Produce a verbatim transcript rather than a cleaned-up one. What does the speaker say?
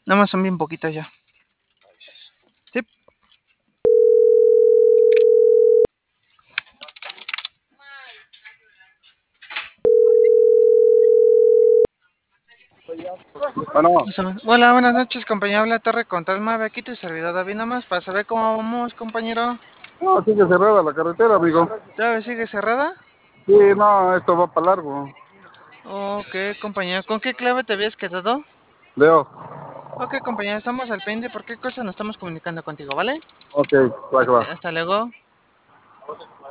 Nada más son bien poquitas ya. Sí. Bueno, Hola, buenas noches, compañero. Habla Torre Control Mave. Aquí tu servidor David, nada más para saber cómo vamos, compañero. no, sigue cerrada la carretera, amigo. ¿Todavía sigue cerrada? Sí, no, esto va para largo. Ok, compañero. ¿Con qué clave te habías quedado? Leo. Ok, compañero, estamos al pendiente. ¿Por qué cosa nos estamos comunicando contigo, vale? Ok, va, Ok, va. hasta luego.